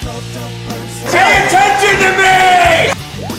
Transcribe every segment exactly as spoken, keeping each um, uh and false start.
Pay attention to me!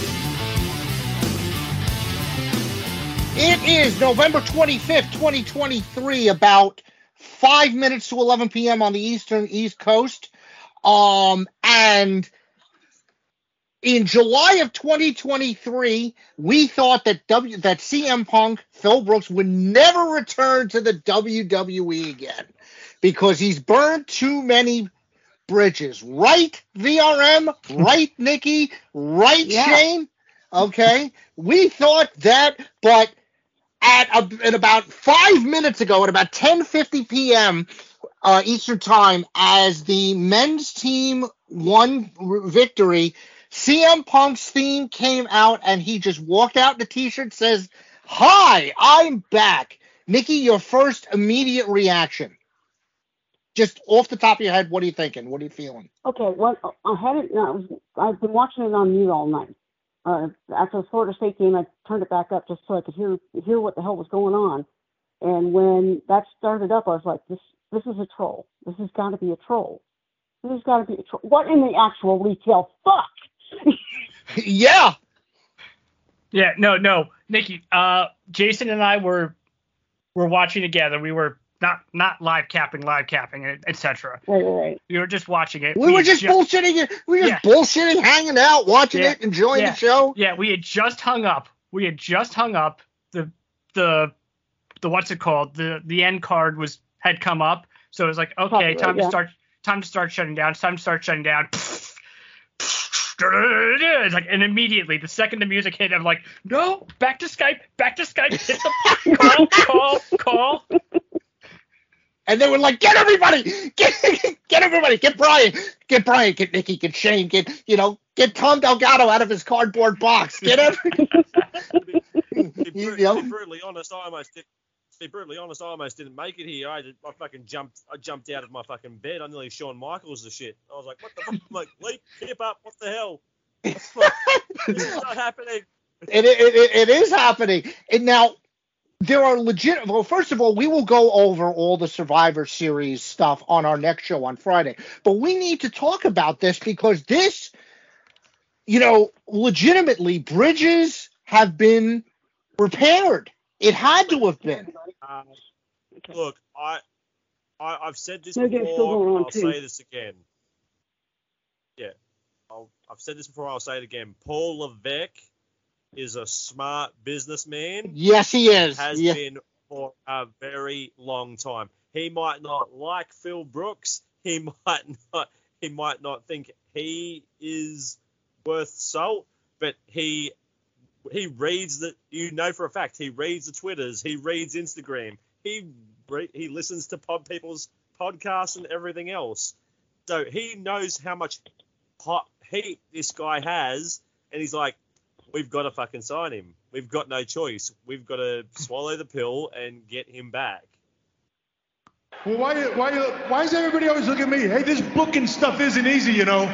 It is November twenty-fifth, twenty twenty-three, about five minutes to eleven p.m. on the Eastern East Coast. Um, and in July of twenty twenty-three, we thought that W that C M Punk, Phil Brooks, would never return to the W W E again because he's burned too many bridges. Right, V R M? Right, Nikki? Right, Yeah. Shane? Okay. We thought that, but at, a, at about five minutes ago, at about ten fifty p.m. Uh, Eastern Time, as the men's team won r- victory, C M Punk's theme came out, and he just walked out in a T-shirt, says, "Hi, I'm back." Nikki, your first immediate reaction. Just off the top of your head, what are you thinking? What are you feeling? Okay, well, I had it. I was, I've been watching it on mute all night. Uh, after the Florida State game, I turned it back up just so I could hear hear what the hell was going on. And when that started up, I was like, "This, this is a troll. This has got to be a troll. This has got to be a troll. What in the actual retail fuck?" Yeah. Yeah, no, no, Nikki. Uh, Jason and I were were watching together. We were not not live capping, live capping, et cetera. Right, right, right. We were just watching it. We, were had just ju- bullshitting. We were just Yeah. bullshitting, hanging out, watching Yeah. it, enjoying Yeah. the show. Yeah, we had just hung up. We had just hung up. The the the what's it called? The the end card was had come up. So it was like, okay, Right, time yeah. to start time to start shutting down. It's time to start shutting down. It's like, and immediately the second the music hit, I'm like, no, back to Skype, back to Skype. Hit the call, call, call. And they were like, "Get everybody, get get everybody, get Brian, get Brian, get Nikki, get Shane, get you know, get Tom Delgado out of his cardboard box, get every." To be, to be, You bru- know? to be brutally honest, I almost did, to be brutally honest, I almost didn't make it here. I, did, I fucking jumped, I jumped out of my fucking bed. I nearly Shawn Michaels the shit. I was like, what the fuck? I'm like, leap, hip up, what the hell? It's not happening. It, it, it, it is happening. And now, there are legit. Well, first of all, we will go over all the Survivor Series stuff on our next show on Friday. But we need to talk about this because this, you know, legitimately, bridges have been repaired. It had to have been. Um, look, I, I, I've said this No, they're still before. going on, I'll too. say this again. Yeah, I'll, I've said this before. I'll say it again. Paul Levesque is a smart businessman. Yes, he is. Has Yeah. been for a very long time. He might not like Phil Brooks. He might not. He might not think he is worth salt. But he he reads the. You know for a fact he reads the Twitters. He reads Instagram. He re- he listens to pod people's podcasts and everything else. So he knows how much hot heat this guy has, and he's like, we've got to fucking sign him. We've got no choice. We've got to swallow the pill and get him back. Well, why, why, why does everybody always look at me? Hey, this booking stuff isn't easy, you know.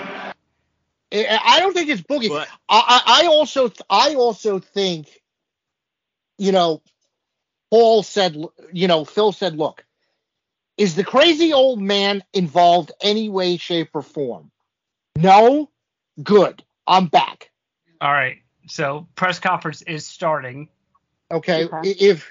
I I don't think it's boogie. But- I, I I also I also think, you know, Paul said, you know, Phil said, look, is the crazy old man involved any way, shape, or form? No? Good. I'm back. All right. So press conference is starting. Okay. Okay. I- If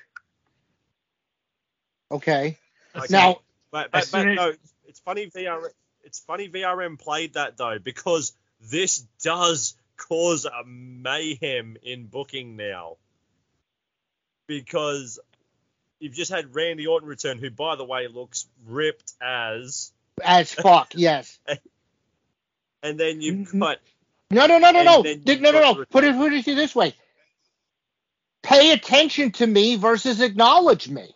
okay. Okay. Now, But, but, As but soon as- no, it's funny V R. It's funny V R M played that though, because this does cause a mayhem in booking now. Because you've just had Randy Orton return, who by the way looks ripped as, as fuck, yes. and then you've Mhm. got No, no, no, no, And no, then no, you've no, no, got no. the- Put it, put it this way. Pay attention to me versus acknowledge me.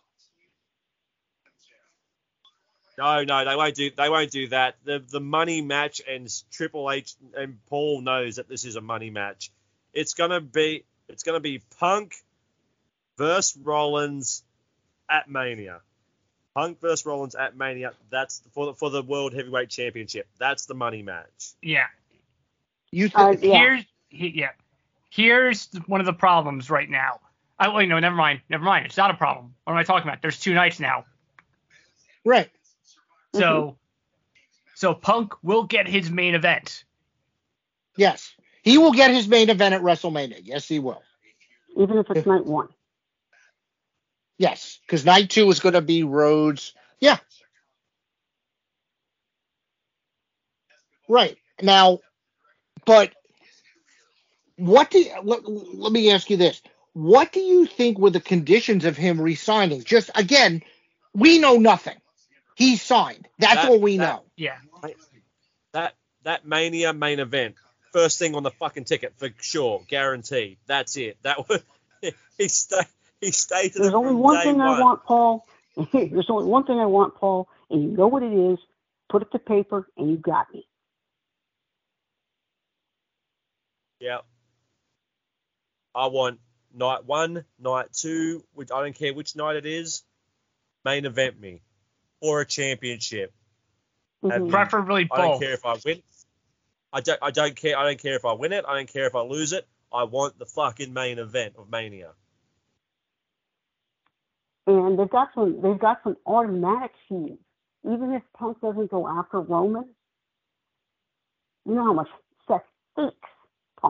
no, no, they won't do. They won't do that. The the money match, and Triple H and Paul knows that this is a money match. It's gonna be. It's gonna be Punk versus Rollins at Mania. Punk versus Rollins at Mania. That's for the, for the World Heavyweight Championship. That's the money match. Yeah. You th- Uh, yeah. Here's he, yeah. Here's one of the problems right now. I wait, no, never mind, never mind. It's not a problem. What am I talking about? There's two nights now. right. So So Punk will get his main event. Yes. He will get his main event at WrestleMania. Yes, he will. Even if it's night one. Yes, because night two is going to be Rhodes. Yeah. Right. Now, but what do you, let, let me ask you this. What do you think were the conditions of him resigning? Just, again, we know nothing. He signed. That's That- all we that- know. Yeah. That that Mania main event, first thing on the fucking ticket for sure, guaranteed. That's it. That was he stayed. He stayed to There's the only from one day thing one. I want, Paul. There's only one thing I want, Paul, and you know what it is. Put it to paper, and you got me. Yeah. I want night one, night two. Which I don't care which night it is. Main event me, or a championship. Mhm. And Preferably I don't both. care if I win. I don't. I don't care. I don't care if I win it. I don't care if I lose it. I want the fucking main event of Mania. And they've got some. They've got some automatic feuds. Even if Punk doesn't go after Roman, you know how much Seth hates Punk.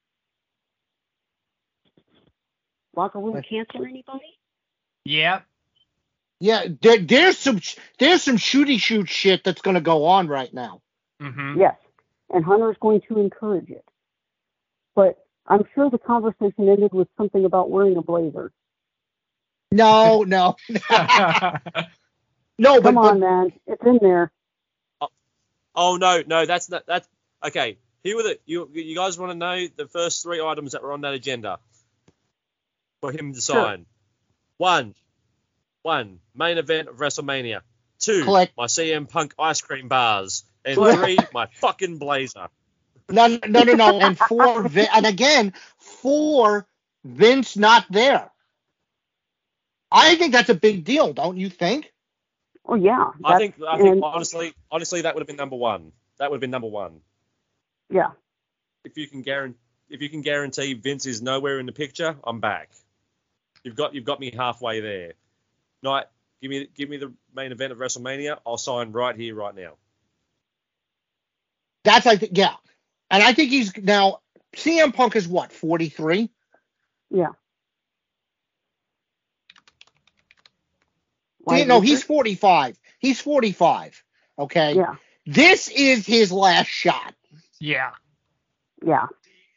Locker room cancel anybody? Yeah. Yeah, there, there's some there's some shooty shoot shit that's going to go on right now. Mm-hmm. Yes, and Hunter is going to encourage it. But I'm sure the conversation ended with something about wearing a blazer. No, no, no. But, Come on, but man, it's in there. Oh no, no, that's not that's okay. Here were the you you guys want to know the first three items that were on that agenda for him to Sure. sign. One, one main event of WrestleMania. Two, Click. my C M Punk ice cream bars, and Click. three, my fucking blazer. no, no, no, no. And for Vin, and again, for Vince not there. I think that's a big deal, don't you think? Oh yeah, I that's- think I think and- honestly, honestly, that would have been number one. That would have been number one. yeah. If you can guarantee, if you can guarantee Vince is nowhere in the picture, I'm back. You've got you've got me halfway there. Night, give me give me the main event of WrestleMania. I'll sign right here, right now. That's I think, yeah. And I think he's now C M Punk is what, forty-three? Yeah. See, Why no, is he's it? forty-five. He's forty-five. Okay. Yeah, This is his last shot. Yeah. yeah.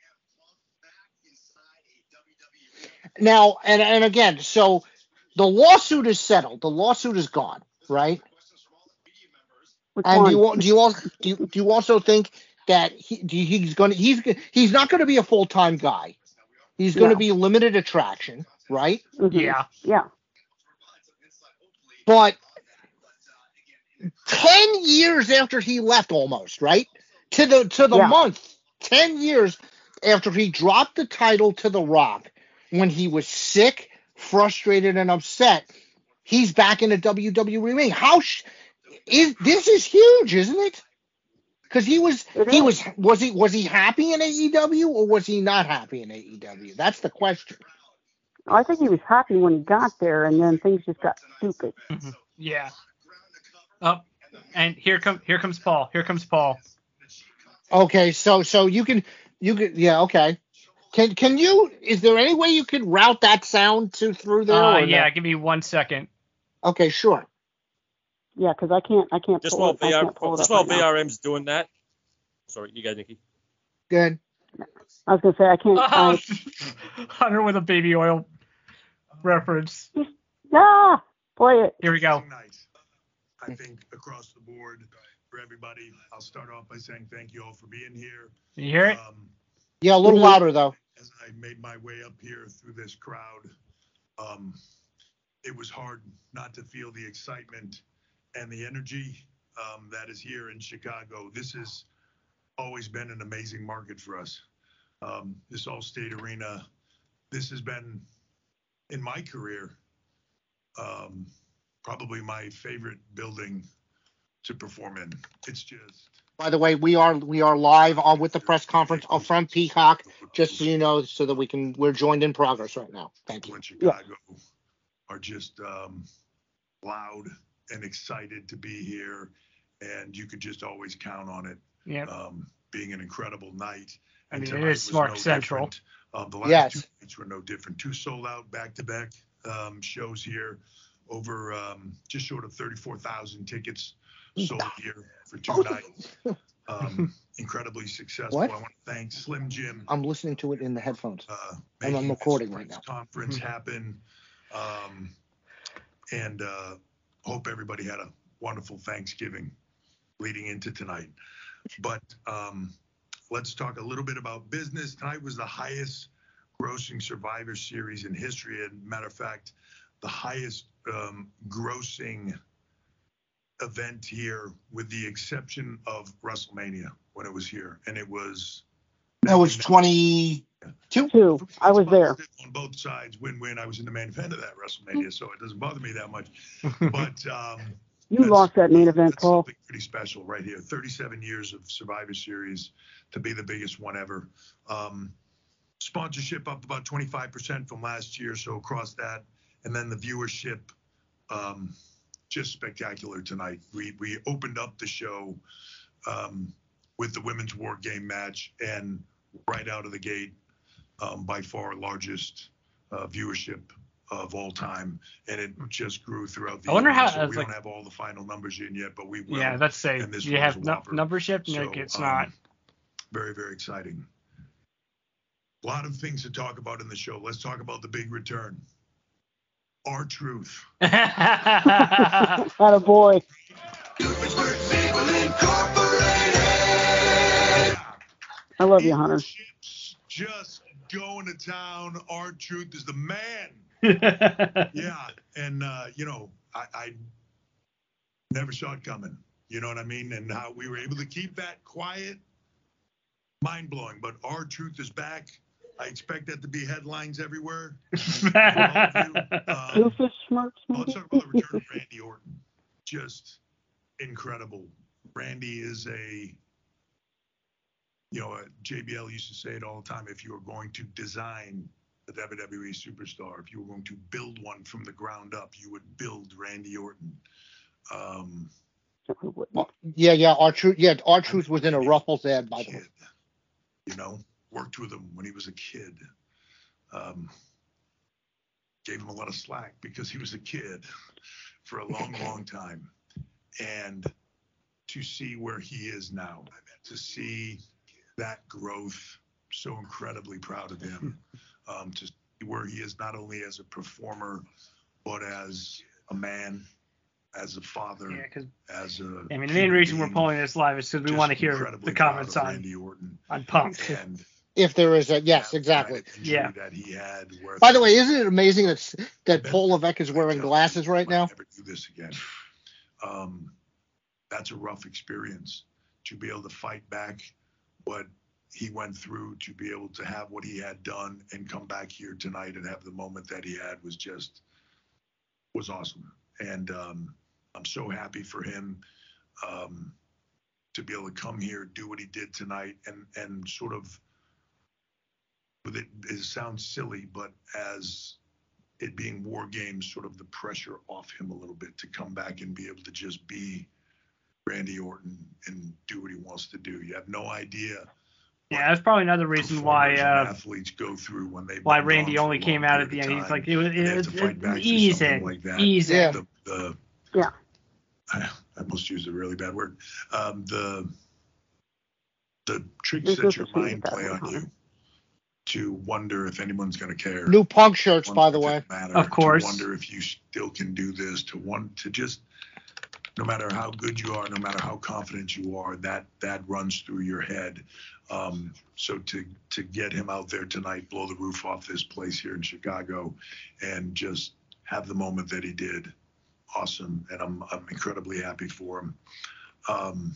Now, and and again, so the lawsuit is settled. The lawsuit is gone, right? Which And do one? you do you also do you, do you also think that he do you- he's going to he's he's not going to be a full time guy. He's going to No. be limited attraction, right? Mhm. Yeah. Yeah. But ten years after he left, almost right to the to the Yeah. month, ten years after he dropped the title to The Rock, when he was sick, frustrated, and upset, he's back in the W W E ring. How sh- is this is huge, isn't it? Because he was It he is. was was he was he happy in A E W or was he not happy in A E W? That's the question. I think he was happy when he got there, and then things just got stupid. Mhm. Yeah. Oh, and here come here comes Paul. Here comes Paul. Okay, so so you can you can yeah okay. Can can you is there any way you could route that sound to through there? Uh, or yeah. no? Give me one second. Okay, sure. Yeah, because I can't. I can't Just pull while it. I B R, can't pull it just up while right now. B R M's doing that. Sorry, you go, Nikki. Good. I was gonna say I can't. Oh, I, Hunter with a baby oil reference. ah, play it. Here we go. Nice. I think across the board for everybody, I'll start off by saying thank you all for being here. Can you hear it? Um, Yeah, a little Mhm. louder though. as I made my way up here through this crowd, um, it was hard not to feel the excitement and the energy um, that is here in Chicago. This has always been an amazing market for us. Um, this Allstate Arena, this has been, in my career, um, probably my favorite building to perform in. It's just By the way, we are we are live on with the press conference from Peacock, just so you know, so that we can we're joined in progress right now. Thank people you. in Chicago are just um, loud and excited to be here. and you could just always count on it. Yeah. Um, being an incredible night. I And mean, it tonight is was Smart no Central. different. Um, the last Yes. two nights were no different. Two sold out back-to-back um, shows here. Over um, just short of thirty-four thousand tickets sold here for two nights. Um, incredibly successful. What? I want to thank Slim Jim. I'm listening to it in the headphones. Uh, And I'm making recording this right now. conference Mhm. happen. Um, and uh, hope everybody had a wonderful Thanksgiving leading into tonight. But um, let's talk a little bit about business. Tonight was the highest grossing Survivor Series in history. And matter of fact, the highest um, grossing event here, with the exception of WrestleMania when it was here. And it was. That was twenty-two. Two. I was there. On both sides, win-win. I was in the main event of that WrestleMania, so it doesn't bother me that much. But um, You that's- lost that main event, that's Paul. something pretty special right here. thirty-seven years of Survivor Series to be the biggest one ever. Um, sponsorship up about twenty-five percent from last year, so across that. And then the viewership, um, just spectacular tonight. We we opened up the show um, with the women's war game match, and right out of the gate, um, by far largest uh, viewership of all time, and it just grew throughout the I wonder evening. how- So it's we like- don't have all the final numbers in yet, but we will. Yeah, let's say and this you was have a no, whopper. numbership. So, Nick, it's um, not. Very, very exciting. A lot of things to talk about in the show. Let's talk about the big return. R-Truth. Atta boy. I love you, Hunter. Ships just going to town. R-Truth is the man. Yeah, and uh, you know, I, I never saw it coming. You know what I mean? And how we were able to keep that quiet, mind blowing. But R-Truth is back. I expect that to be headlines everywhere. For all of you. Um, Doofus smirks, well, maybe? let's talk about the return of Randy Orton. Just incredible. Randy is a, you know, uh, J B L used to say it all the time. If you were going to design a W W E superstar, if you were going to build one from the ground up, you would build Randy Orton. Um, Who wouldn't? Yeah, yeah. Our truth. Yeah, our truth was in a Ruffles ad, by the way. kid, you know, worked with him when he was a kid. Um, gave him a lot of slack because he was a kid for a long, long time. And to see where he is now, to see that growth, so incredibly proud of him. Um, to see where he is not only as a performer, but as a man, as a father, Yeah, because as a. I mean, the main reason we're being. pulling this live is because we Just want to hear incredibly the comments proud of on Randy Orton. on Punk. And If there is a yes, that- exactly. that injury Yeah. That he had. Where By the way, isn't it amazing that that Paul Levesque is wearing glasses right now? Never do this again. Um, that's a rough experience to be able to fight back what he went through, to be able to have what he had done and come back here tonight and have the moment that he had was just was awesome. And um, I'm so happy for him um, to be able to come here, do what he did tonight, and and sort of. With it, it sounds silly, but as it being war games, sort of the pressure off him a little bit to come back and be able to just be Randy Orton and do what he wants to do. You have no idea. Yeah, that's probably another reason why performers and uh, athletes go through when they why Randy only came out at the end. He's like, it was and they have it, to fight it, back through ease something in, like that. ease Yeah. in. The, the Yeah. I almost used a really bad word. Um, the the tricks There's that no your such thing as mind that play word, on you to wonder if anyone's going to care. New Punk shirts, by the Wonder way. if it matter, Of course. To wonder if you still can do this, to want to just, no matter how good you are, no matter how confident you are, that that runs through your head. Um, so to to get him out there tonight, blow the roof off this place here in Chicago, and just have the moment that he did, awesome. And I'm I'm incredibly happy for him. Um,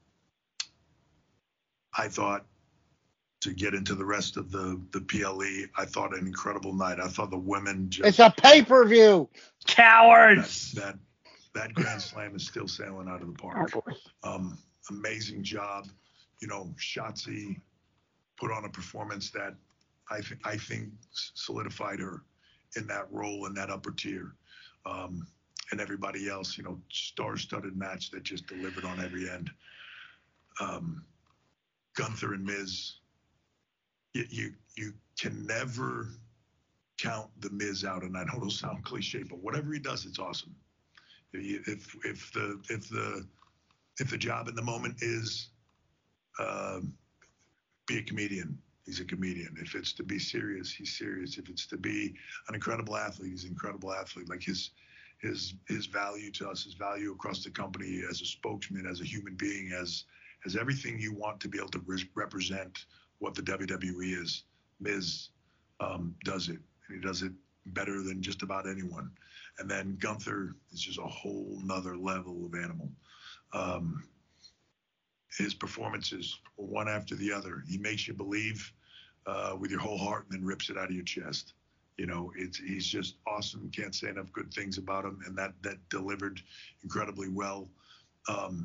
I thought. To get into the rest of the the P L E, I thought an incredible night. I thought the women just It's a pay-per-view. that, Cowards. that that Grand Slam is still sailing out of the Oh, park. boy. Um, amazing job. You know, Shotzi put on a performance that I think I think solidified her in that role in that upper tier. Um, and everybody else, you know, star-studded match that just delivered on every end. Um, Gunther and Miz, you, you you can never count the Miz out, and I know it'll sound cliche, but whatever he does, it's awesome. If if the if the if the job in the moment is uh, be a comedian, he's a comedian. If it's to be serious, he's serious. If it's to be an incredible athlete, he's an incredible athlete. Like his his his value to us, his value across the company as a spokesman, as a human being, as as everything you want to be able to re- represent what the W W E is. Miz um, does it, and he does it better than just about anyone. And then Gunther is just a whole nother level of animal. Um, his performances, one after the other, he makes you believe uh, with your whole heart and then rips it out of your chest. You know, it's he's just awesome. Can't say enough good things about him, and that that delivered incredibly well. Um,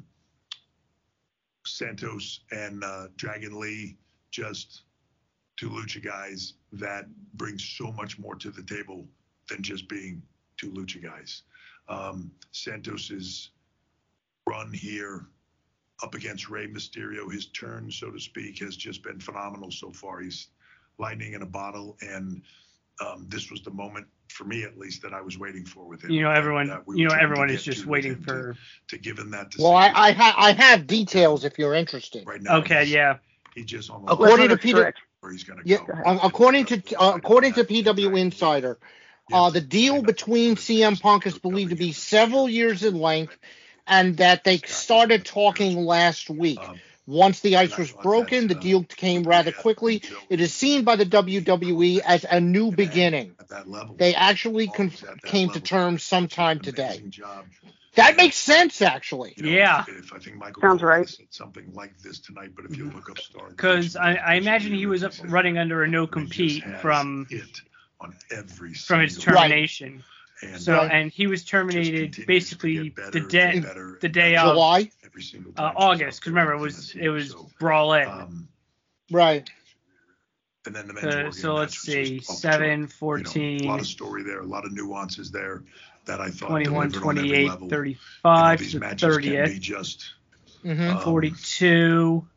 Santos and uh, Dragon Lee, just two lucha guys that bring so much more to the table than just being two lucha guys. Um, Santos's run here up against Rey Mysterio, his turn, so to speak, has just been phenomenal so far. He's lightning in a bottle, and um, this was the moment, for me at least, that I was waiting for with him. You know, everyone. That we You were know, trying to everyone get is just to waiting with him for. to, to give him that. Well, I decision. I, ha- I have details if you're interested. right now. Okay, he's, yeah. He just on the According Let to her Peter, stretch. where he's going to yeah, go. uh, according to uh, according to P W Insider, uh, the deal between C M Punk is believed to be several years in length, and that they started talking last week. Um, Once the ice was broken, the deal came rather quickly. It is seen by the W W E as a new beginning. at that level, They actually con- Always at that came to level. terms sometime An today. amazing job. That makes sense, actually. You know, Yeah. If, if I think Michael Sounds Cole right. said something like this tonight, but if you look up Star, Because I, I imagine he was running under a no compete from it on every from his single- termination. And So Right. and he was just terminated continues basically to get better the and day better the and day better of July, every single uh, time she's out August. Because there remember it on was the it was team. Brawl In. So, um, right. and then the men's Uh, War Game so let's match was see, just off the seven, chart. You know, a fourteen, lot of story there, a lot of nuances there that I thought twenty-one, delivered on every twenty-eight, level. thirty-five, you know, these the matches can be thirtieth, just hmm um, forty-two,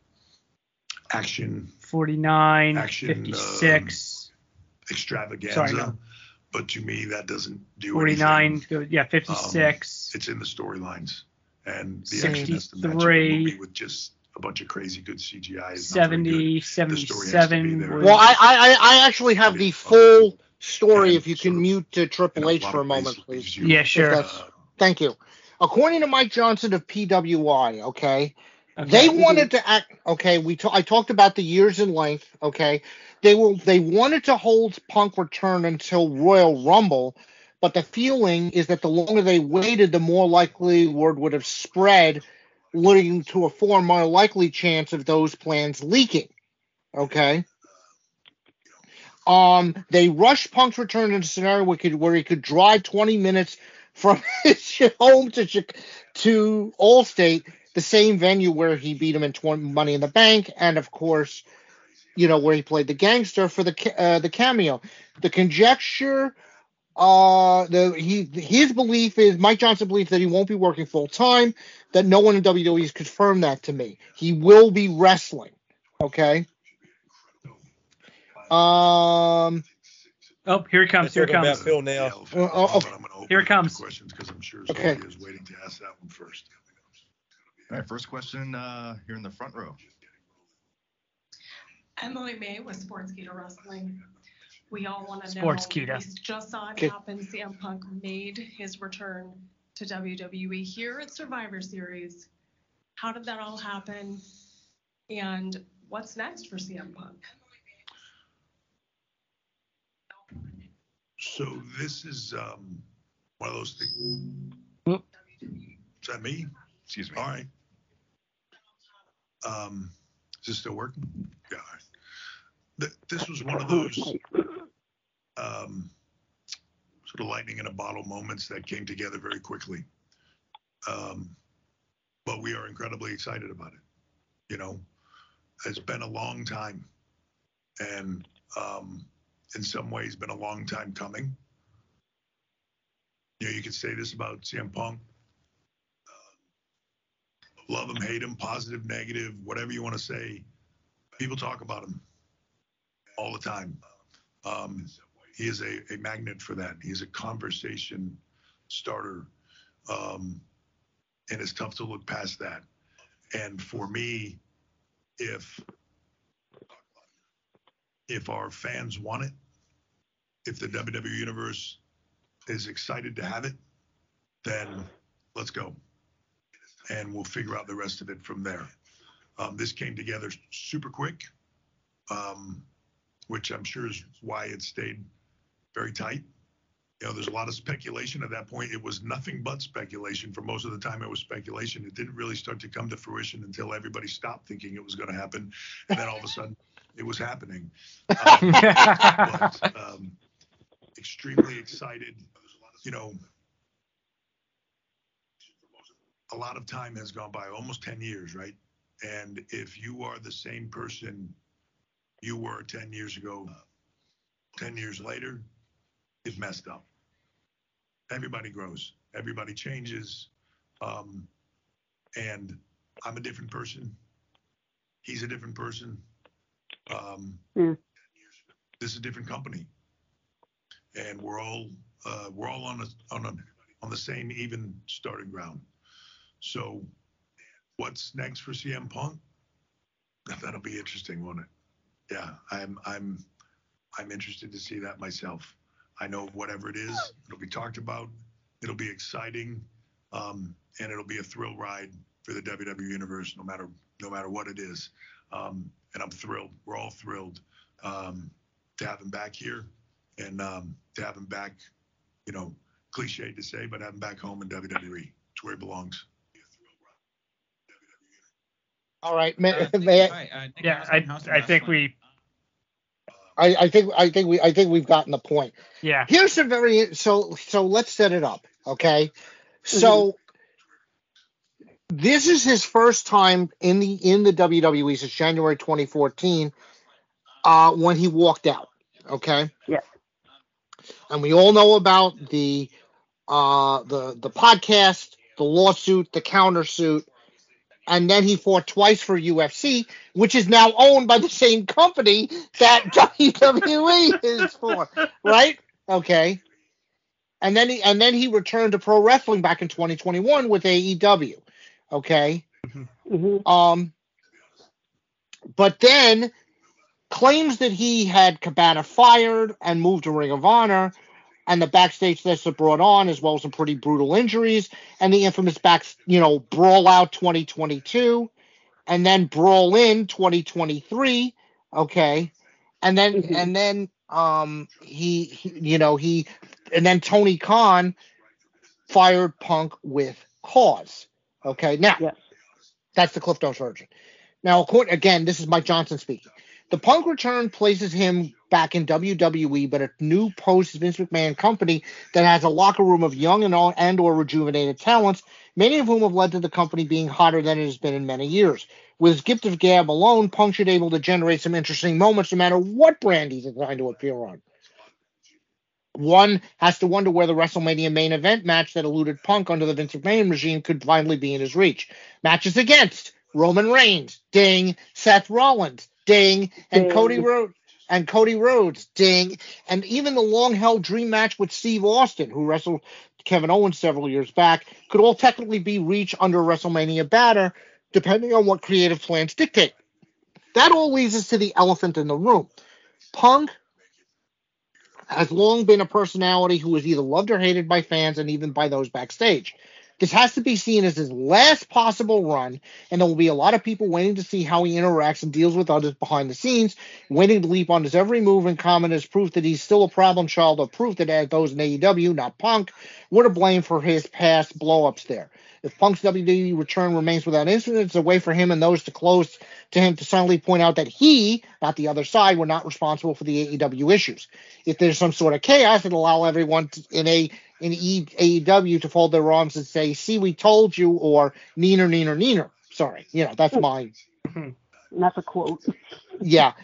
action forty-nine, action, fifty-six, extravaganza, Sorry, no. but to me that doesn't do forty-nine, anything. go- yeah, fifty-six, It's in the storylines, and the action has to match up a sixty-three, movie with just a bunch of crazy good C G I. Is not very seventy, good. story has to be seventy-seven. there. was- Well, I, I, I actually have the full story. And If you sort can of, mute to You Triple know, H lot for a of moment, ways please. leaves you, Yeah, sure. that's- uh, Thank you. According to Mike Johnson of P W I, okay, Okay. they wanted to act. Okay, we ta- I talked about the years in length. Okay, they were they wanted to hold Punk return until Royal Rumble, but the feeling is that the longer they waited, the more likely word would have spread, leading to a far more likely chance of those plans leaking. Okay. Um, they rushed Punk's return in a scenario where, could, where he could drive twenty minutes from his home to Chic- to Allstate, the same venue where he beat him in twenty Money in the Bank, and of course, you know, where he played the gangster for the ca- uh, the cameo. The conjecture, uh, the he his belief is Mike Johnson believes that he won't be working full time. That no one in W W E has confirmed that to me. He will be wrestling. Okay. Um. Oh, here he comes. They're Here it talking comes. about Phil now. Uh, uh, I'm gonna open Here it up comes. to questions because I'm sure Okay. Zoe is waiting to ask that one first. All right, first question uh, here in the front row. Emily May with Sportskeeda Wrestling. We all want to know. Sportskeeda. We just saw it Okay. happen. C M Punk made his return to W W E here at Survivor Series. How did that all happen? And what's next for C M Punk? So this is um, one of those things. Oop. Is that me? Excuse me. All right. Um, is this still working? Yeah. All right. Th- This was one of those um, sort of lightning in a bottle moments that came together very quickly. Um, but we are incredibly excited about it. You know, it's been a long time, and um, in some ways been a long time coming. you know, you could say this about C M Punk. Uh, love him, hate him, positive, negative, whatever you want to say. People talk about him all the time. Um, he is a, a magnet for that. He's a conversation starter. Um, and it's tough to look past that. And for me, if if our fans want it, if the W W E Universe is excited to have it, then let's go. And we'll figure out the rest of it from there. Um, this came together super quick, um, which I'm sure is why it stayed very tight. You know, there's a lot of speculation at that point. It was nothing but speculation. For most of the time, it was speculation. It didn't really start to come to fruition until everybody stopped thinking it was going to happen. And then all of a sudden, it was happening. Um, but, um, extremely excited. You know, a lot of time has gone by, almost ten years, right? And if you are the same person you were ten years ago, ten years later, it's messed up. Everybody grows. Everybody changes. Um, and I'm a different person. He's a different person. Um, yeah. This is a different company. And we're all uh, we're all on a, on a, on the same even starting ground. So what's next for C M Punk? That'll be interesting, won't it? Yeah, I'm I'm I'm interested to see that myself. I know whatever it is, it'll be talked about, it'll be exciting, um, and it'll be a thrill ride for the W W E Universe, no matter no matter what it is. Um, and I'm thrilled. We're all thrilled um, to have him back here, and um, to have him back. You know, cliche to say, but have him back home in W W E. It's where he belongs. All right, may, Uh, Nick, may I, hi, uh, Nick Yeah, Hausman, I how's the I think wrestling? we I, I think I think we I think we've gotten the point. yeah. Here's some very so so let's set it up, okay? So this is his first time in the in the W W E since January twenty fourteen, uh, when he walked out, okay? Yeah. And we all know about the uh the the podcast, the lawsuit, the countersuit, and then he fought twice for U F C, which is now owned by the same company that W W E is for, right? Okay. And then he and then he returned to pro wrestling back in twenty twenty-one with A E W. Okay. Mm-hmm. Um, but then claims that he had Cabana fired and moved to Ring of Honor, and the backstage lists are brought on, as well as some pretty brutal injuries, and the infamous back, you know, Brawl Out twenty twenty-two, and then Brawl In twenty twenty-three, okay, and then Mhm. and then um he, he you know he and then Tony Khan fired Punk with cause, okay. Now Yes. that's the Cliff Notes version. Now, according, again, this is Mike Johnson speaking. The Punk return places him back in W W E, but a new post Vince McMahon company that has a locker room of young and or, and or rejuvenated talents, many of whom have led to the company being hotter than it has been in many years. With his gift of gab alone, Punk should be able to generate some interesting moments no matter what brand he's trying to appear on. One has to wonder where the WrestleMania main event match that eluded Punk under the Vince McMahon regime could finally be in his reach. Matches against Roman Reigns, ding, Seth Rollins, ding, and Ding. Cody Rhodes, and Cody Rhodes, ding, and even the long-held dream match with Steve Austin, who wrestled Kevin Owens several years back, could all technically be reached under a WrestleMania banner, depending on what creative plans dictate. That all leads us to the elephant in the room. Punk has long been a personality who is either loved or hated by fans and even by those backstage. This has to be seen as his last possible run, and there will be a lot of people waiting to see how he interacts and deals with others behind the scenes, waiting to leap on his every move and comment as proof that he's still a problem child, or proof that those in A E W, not Punk, were to blame for his past blow-ups there. If Punk's W W E return remains without incident, it's a way for him and those to close to him to suddenly point out that he, not the other side, were not responsible for the A E W issues. If there's some sort of chaos, it'll allow everyone to, in a in e, A E W to fold their arms and say, "See, we told you," or "Neener, neener, neener." Sorry, you know that's my And that's a quote. yeah.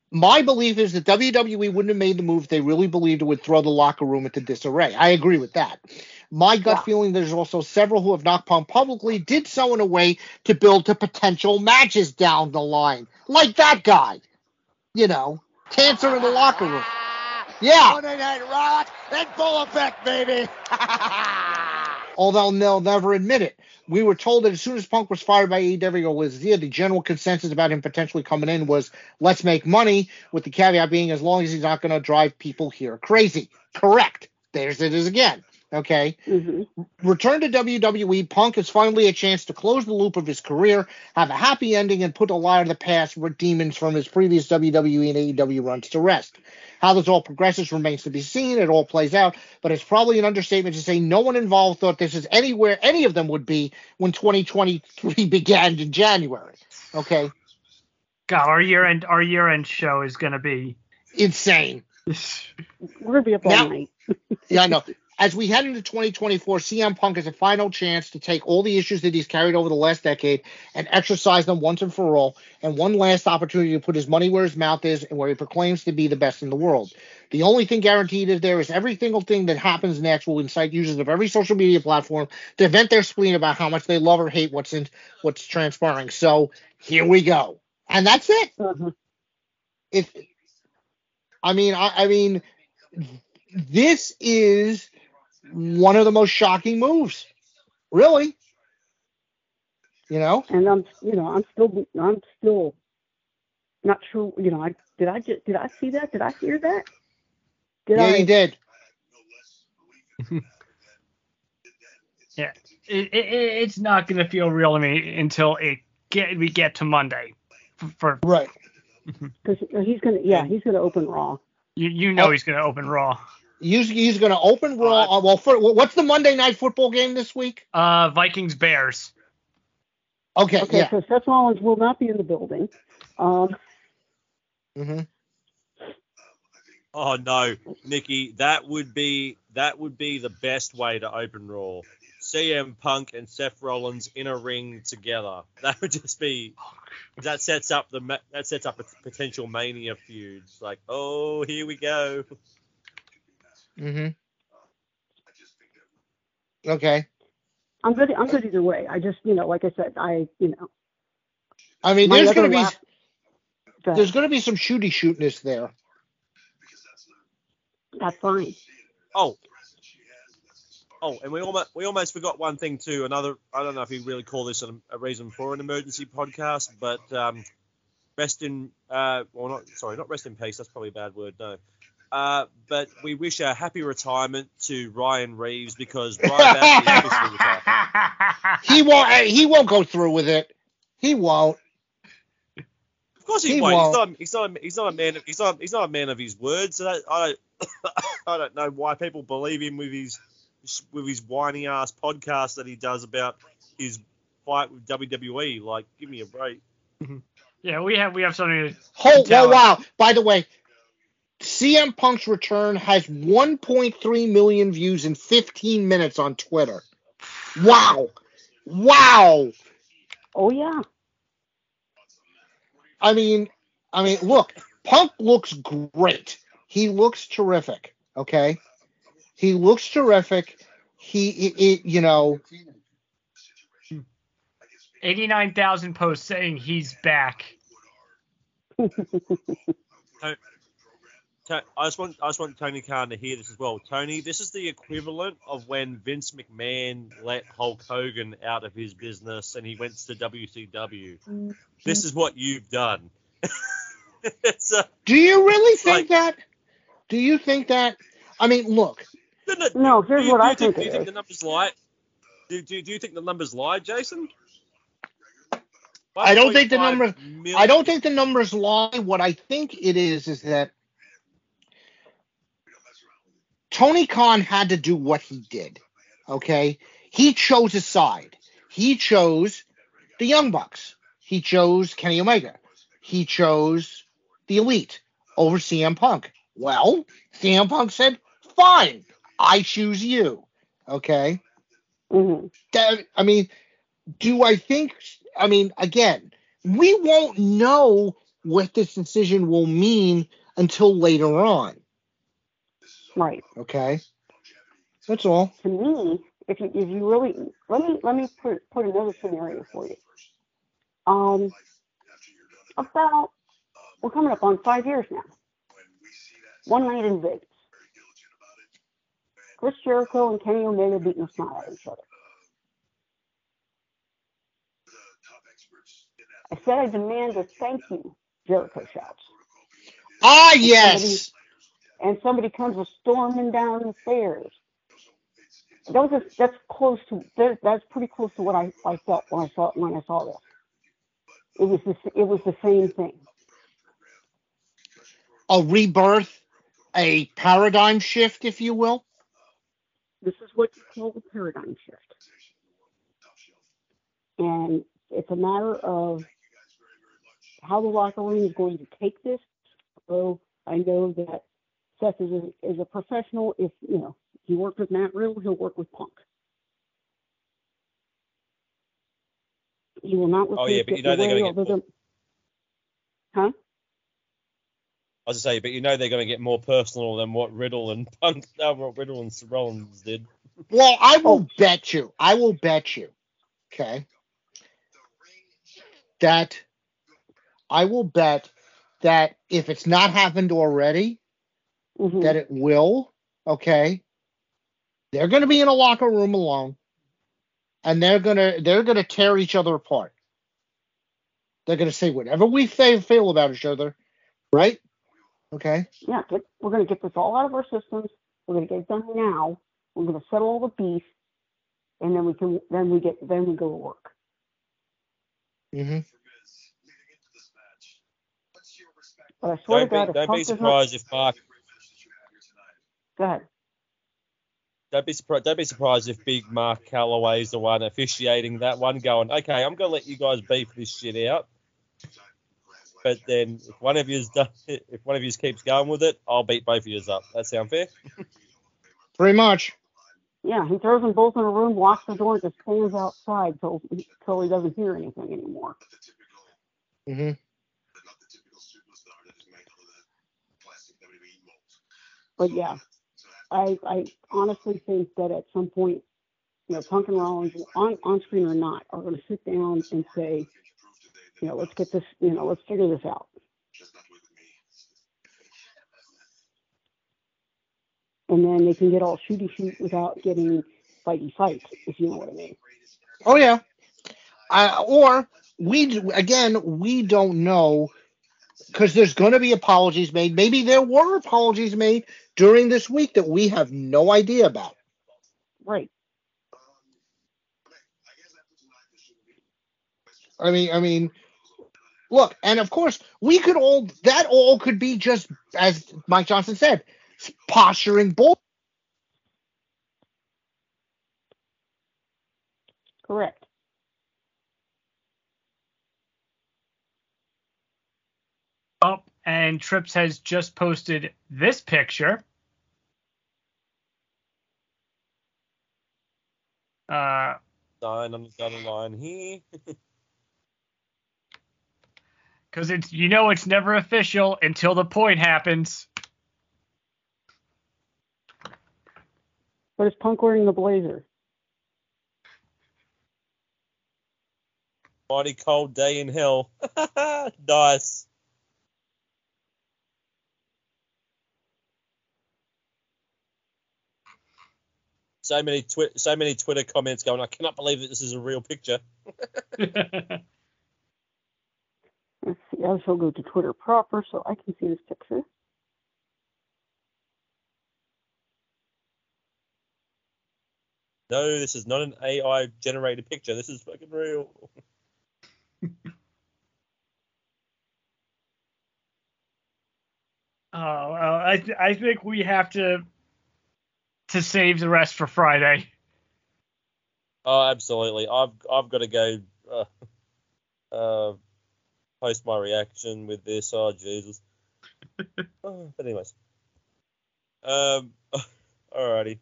My belief is that W W E wouldn't have made the move if they really believed it would throw the locker room into disarray. I agree with that. My gut Yeah. feeling, there's also several who have knocked Punk publicly, did so in a way to build to potential matches down the line. Like that guy. You know, cancer in the locker room. Yeah. Monday Night Raw in full effect, baby. Although they'll never admit it. We were told that as soon as Punk was fired by A E W was here, the general consensus about him potentially coming in was, let's make money, with the caveat being as long as he's not going to drive people here crazy. Correct. There's it is again. Okay. Mm-hmm. Return to W W E. Punk is finally a chance to close the loop of his career, have a happy ending, and put a lot of the past demons from his previous W W E and A E W runs to rest. How this all progresses remains to be seen. It all plays out, but it's probably an understatement to say no one involved thought this is anywhere any of them would be when twenty twenty-three began in January. Okay, God, our year end our year end show is gonna be insane. We're gonna be up all Now- night. Yeah, I know. As we head into twenty twenty-four, C M Punk has a final chance to take all the issues that he's carried over the last decade and exercise them once and for all, and one last opportunity to put his money where his mouth is and where he proclaims to be the best in the world. The only thing guaranteed is there is every single thing that happens next will incite users of every social media platform to vent their spleen about how much they love or hate what's in what's transpiring. So here we go, and that's it. Uh-huh. If I mean, I, I mean, this is one of the most shocking moves, really. You know, And I'm, you know, I'm still, I'm still not sure. You know, I did I just did I see that? Did I hear that? Did yeah, I? you did. yeah. It, it, it's not gonna feel real to me until it get we get to Monday. For, for Right. Because he's gonna, yeah, he's gonna open Raw. you, you know Oh. he's gonna open Raw. He's, he's going to open Raw. Uh, well, for, what's the Monday Night Football game this week? Uh, Vikings Bears. Okay, Okay, yeah. so Seth Rollins will not be in the building. Um, hmm Oh no, Nikki, that would be that would be the best way to open Raw. C M Punk and Seth Rollins in a ring together. That would just be that sets up the ma- that sets up a potential Mania feud. It's like, oh, here we go. hmm Okay. I'm good. I'm good either way. I just, you know, like I said, I, you know, I mean, My there's other going to be lap- that- there's going to be some shooty shootness there. that's fine. Oh, oh, and we almost we almost forgot one thing too. Another, I don't know if you really call this a, a reason for an emergency podcast, but um, rest in, uh, well, not sorry, not rest in peace. That's probably a bad word. No. Uh, but we wish a happy retirement to Ryan Reeves because Ryback is officially retired. He won't. He won't go through with it. He won't. Of course he, He won't. won't. He's not. He's not. A, he's not a man. Of, he's not. He's not a man of his word. So that, I don't. I don't know why people believe him with his with his whiny ass podcast that he does about his fight with W W E. Like, give me a break. Yeah, we have we have something to Hold. tell Well, us. wow. By the way, C M Punk's return has one point three million views in fifteen minutes on Twitter. Wow. Wow. Oh yeah. I mean, I mean, look, Punk looks great. He looks terrific. Okay, he looks terrific. He, it, it, you know, eighty-nine thousand posts saying he's back. To- I just want I just want Tony Khan to hear this as well. Tony, this is the equivalent of when Vince McMahon let Hulk Hogan out of his business and he went to W C W. This is what you've done. It's a, do you really think like- that? Do you think that? I mean, look, No, here's do you, what do I you think. think Do you it think is. the numbers lie? Do, do, do you think the numbers lie, Jason? I don't think the one point numbers. five million I don't think the numbers lie. What I think it is is that Tony Khan had to do what he did. Okay, he chose a side. He chose the Young Bucks. He chose Kenny Omega. He chose the Elite over C M Punk. Well, C M Punk said, "Fine, I choose you." Okay. Mhm. That, I mean, do I think? I mean, again, we won't know what this decision will mean until later on. Right. Okay. That's all. To me, if you if you really let me let me put put another scenario for you. Um, about we're coming up on five years now. One night in Vegas, Chris Jericho and Kenny Omega beating the snot out of each other. I said I demand a thank you, Jericho shouts. Ah, And yes. somebody, and somebody comes a storming down the stairs. That was a, that's close to that, that's pretty close to what I, I felt when I saw when I saw this. It was the, it was the same thing. A rebirth, a paradigm shift, if you will. This is what you call the paradigm shift. And it's a matter of how the locker room is going to take this. So I know that Seth is a, is a professional. If, you know, he worked with Matt Riddle, he'll work with Punk. He will not let Oh, things yeah, but get you know in the they're way gonna get other than- Huh? I was to say, but you know they're going to get more personal than what Riddle and Punk, uh, what Riddle and Rollins did. Well, I will Oh. bet you. I will bet you. Okay. That I will bet that if it's not happened already, Mhm. that it will. Okay. They're going to be in a locker room alone, and they're gonna they're gonna tear each other apart. They're gonna say whatever we feel, feel about each other, right? Okay. Yeah, get, we're going to get this all out of our systems. We're going to get it done now. We're going to settle all the beef, and then we can then we get then we go to work. Mm-hmm. But I swear Don't to God, be, if don't Punk be does not, surprised if Mark. go ahead. Don't be surprised. Don't be surprised if Big Mark Calloway is the one officiating that one, going, okay, I'm going to let you guys beef this shit out. But then, if one of you's done, if one of you keeps going with it, I'll beat both of yous up. That sound fair? Pretty much. Yeah, he throws them both in a room, locks the door, and just stands outside till till he doesn't hear anything anymore. Mm-hmm. But yeah, I I honestly think that at some point, you know, Punk and Rollins, on on screen or not, are going to sit down and say, you know, let's get this, you know, let's figure this out. And then they can get all shooty shoot without getting fighty fight, if you know what I mean. Oh yeah. Uh, or we again we don't know, because there's going to be apologies made. Maybe there were apologies made during this week that we have no idea about. Right. I mean, I mean, look, and of course we could all that all could be just, as Mike Johnson said, posturing bull. Correct. Oh, and Trips has just posted this picture. Uh, Sign on the dotted line here. because it's you know it's never official until the point happens. But is Punk wearing the blazer? Mighty cold day in hell. Nice. So many twi- so many Twitter comments going, I cannot believe that this is a real picture. Let's see. I shall go to Twitter proper so I can see this picture. No, this is not an A I generated picture. This is fucking real. Oh, well, I th- I think we have to to save the rest for Friday. Oh, absolutely. I've I've got to go uh, uh, post my reaction with this. Oh, Jesus. Oh, but anyways. Um, alrighty.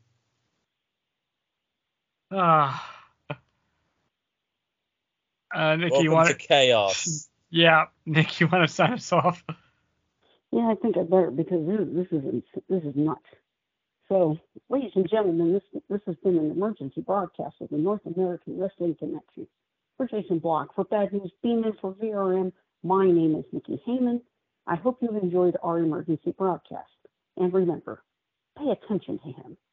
Ah. Uh, Nick, Welcome you want to chaos. Yeah, Nick, you want to sign us off? Yeah, I think I better because this, this is this is nuts. So, ladies and gentlemen, this this has been an emergency broadcast of the North American Wrestling Connection. For Jason Block, for Bad News Beeman, for V R M, my name is Nikki Heyman. I hope you enjoyed our emergency broadcast. And remember, pay attention to him.